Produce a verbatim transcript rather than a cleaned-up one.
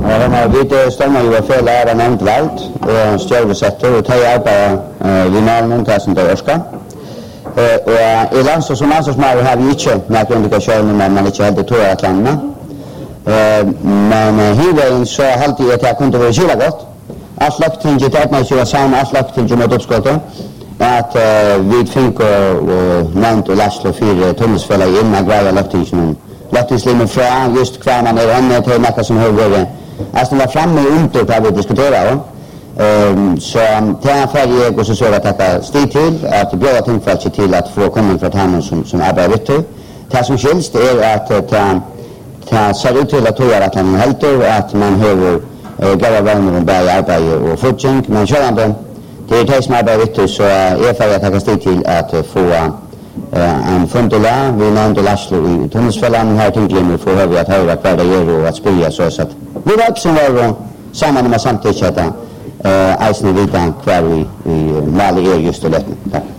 Vi stämmer ju för lära nämnt valt och stjärnsätter och ta arbeta vi när någon tar som det orska. Och i land så som alltså smär har vi inte några indikationer men man inte helt tror att landa. Men hela så alltid att jag kunde vara så gott. Att lagt till det att man skulle samma att lagt till det uppskottet att vi fick och nämnt och Laszlo för tunnelsfälla in med grejer lagt till Lattislimen från just kvar man är henne till något som har varit alltså var framme under att vi diskuterar um, så till en färg och så så att ta stig till att bjöda tillfälle till att få komma från honom som som arbetar det som helst är att ta ta ser ut till att göra att han helt att man har gåva vänner och börja arbeta och fortsätta men själva det är det som arbetar så är färg att ta stig till att få Uh, en fundula, vi nämnde Laszlo i tunnelsfällan här tydligen får vi att höra kvar det gör och att spela så att vi var också var samman med samtidigt att uh, eisen vita kvar i, i Mali är just det. Tack.